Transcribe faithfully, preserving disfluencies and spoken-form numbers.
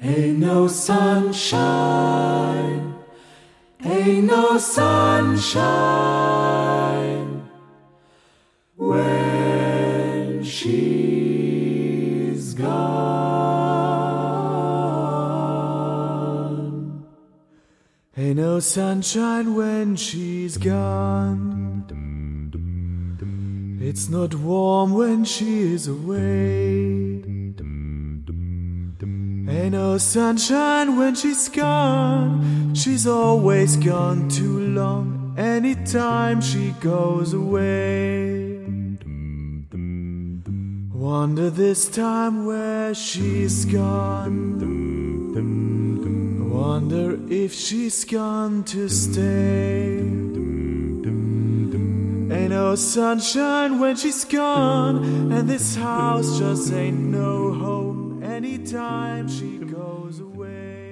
Ain't no sunshine, ain't no sunshine when she's gone. Ain't no sunshine when she's gone. It's not warm when she is away. Ain't no sunshine when she's gone. She's always gone too long. Anytime she goes away. Wonder this time where she's gone. Wonder if she's gone to stay. Ain't no sunshine when she's gone, and this house just ain't no home anytime she goes away.